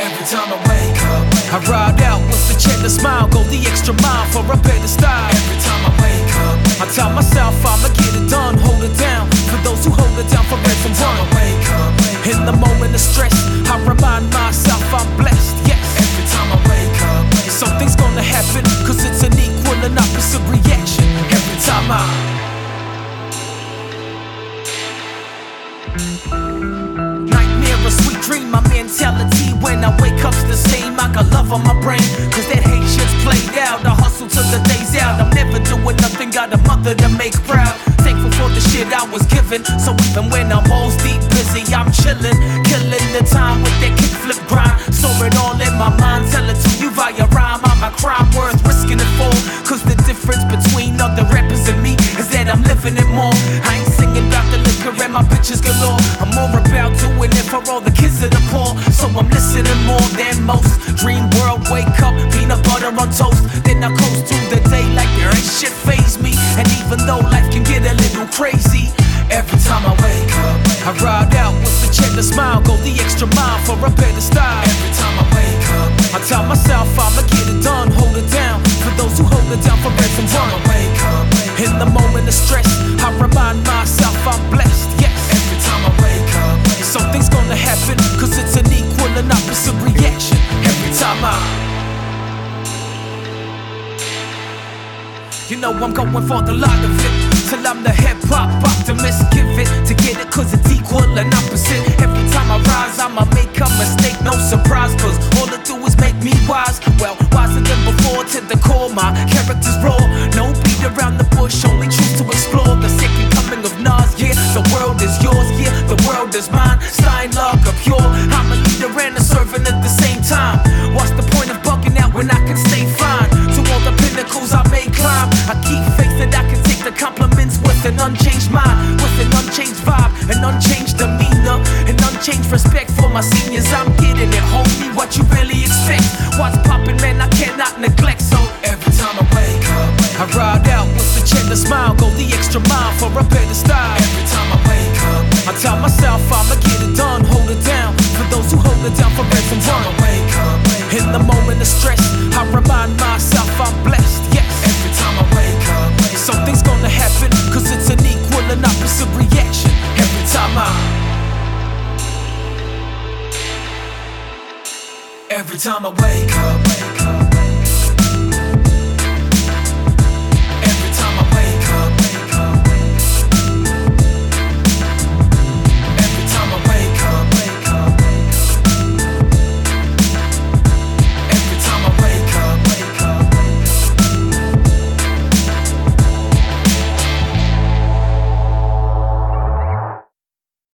Every time I wake up, I ride out with a chance to smile, go the extra mile for a better style. every time I wake up, I tell myself I'ma get it done, hold it down for those who hold it down for every time I everyone. wake up, In the moment of stress, I remind myself I'm blessed, yes. every time I wake up, Something's gonna happen, cause it's an equal and opposite reaction. Every time Nightmare, a sweet dream, my mentality when I wake up's the same. I got love on my brain, cause that hate shit's played out. I hustle till the day's out, I'm never doing nothing, got a mother to make proud. Thankful for the shit I was given, so even when I'm balls deep busy, I'm chillin', killing the time with that kickflip grind. Store it all in my mind, tell it to you via rhyme. I'm a crime worth risking it for, cause the difference between other rappers and me is that I'm living it more. I ain't singing about the liquor and my bitches galore, I'm more about doing it for all the kids of the poor. So I'm listening more than most. Dream world, wake up, peanut butter on toast. Then I coast through the day like there ain't shit faze me. And even though life can get a little crazy, every time I wake up, I ride out with a chance to smile, go the extra mile for a better style. every time I wake up, I tell myself I'ma get it done, hold it down for those who hold it down for every time I everyone. wake up, In the moment of stress, I remind myself I'm blessed, yes. every time I wake up, Something's gonna happen, cause it's an equal and opposite reaction. Every time You know I'm going for the lot of it, till I'm the hip-hop optimist. Give it to get it, cause it's equal and opposite. Every time I rise, I'ma make a mistake, no surprise, cause all it do is make me wise. Well, wiser than before to the core, my character's raw. No beat around the bush, only choose to explore the second coming of Nas, yeah. The world is yours, yeah, the world is mine. Steinlager pure, I'm a leader and a servant at the same time. What's the point of bugging out when I can stay fine? To all the pinnacles I may climb, I keep faith that I can take the compliments with an unchanged mind, with an unchanged vibe, an unchanged demeanor, an unchanged respect for my seniors. I'm getting it, homie, what you really expect? What's poppin', man, I cannot neglect. So every time I wake up, I ride out with a chance to smile, go the extra mile for a better style. every time I wake up, I tell myself I'ma get it done, hold it down for those who hold it down for every time I everyone. wake up, In the moment of stress, I remind myself I'm blessed, yes. every time I wake up, Something's gonna happen, cause it's an equal and opposite reaction. Every time every time I wake